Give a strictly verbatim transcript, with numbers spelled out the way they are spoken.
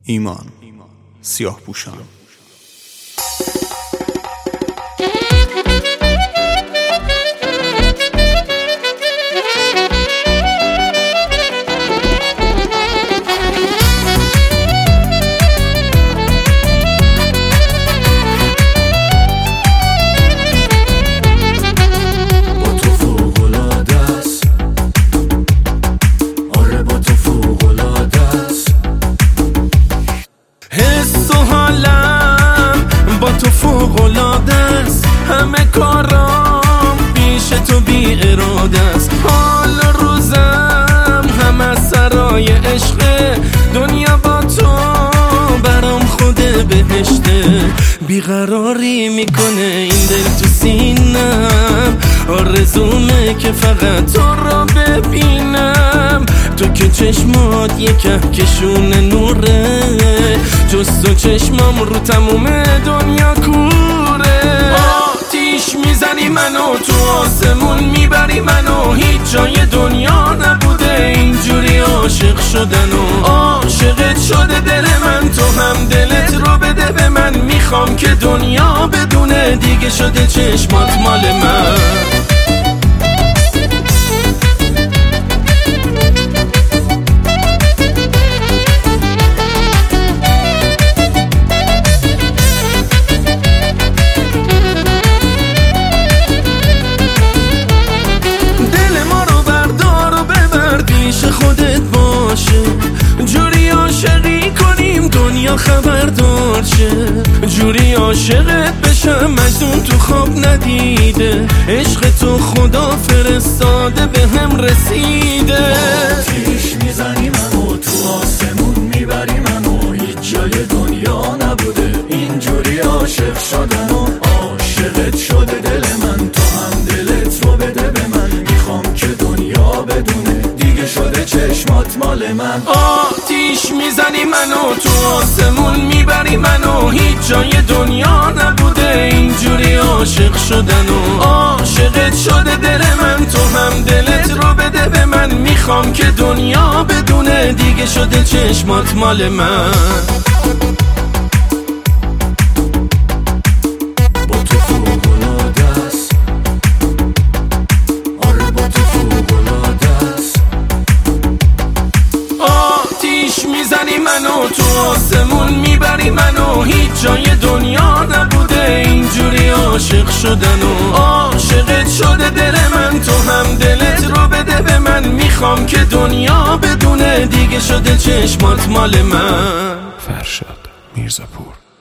ایمان سیاه پوشان. تو فوق‌العاده است، همه کارام پیش تو بی اراده است. حال روزم هم از سرای عشق، دنیا با تو برام خود بهشته. بیقراری میکنه این دل تو سینم، آرزومه که فقط تو رو ببینم. تو که چشمات یه کهکشون نوره، جز تو چشمام رو تموم دنیا کوره. آتیش میزنی منو، تو آسمون میبری منو، هیچ جای دنیا نبوده اینجوری عاشق شدن. و عاشقت شده دل من، تو هم دلت رو بده به من. میخوام که دنیا بدونه دیگه شده چشمات مال من. خودت باشه جوری عاشقی کنیم دنیا خبردار شه، جوری عاشقت بشم مجنون تو خواب ندیده. عشق تو خدا فرستاده به هم رسیده. آتیش میزنی منو، تو آسمون میبری منو، هیچ جای دنیا نبوده اینجوری عاشق شدن. و عاشقت شده دل من، تو هم دلت رو بده به من. میخوام که دنیا بدونه دیگه شده چشمات مال من. آتیش میزنی منو، تو آسمون میبری منو، هیچ جای دنیا نبوده اینجوری عاشق شدن. و عاشقت شده دل من، تو هم دلت رو بده به من. میخوام که دنیا بدونه دیگه شده چشمات مال من. میزنی منو، تو آسمون میبری منو، هیچ جای دنیا نبوده اینجوری عاشق شدن. و عاشقت شده دل من، تو هم دلت رو بده به من. میخوام که دنیا بدونه دیگه شده چشمات مال من. فرشاد میرزاپور.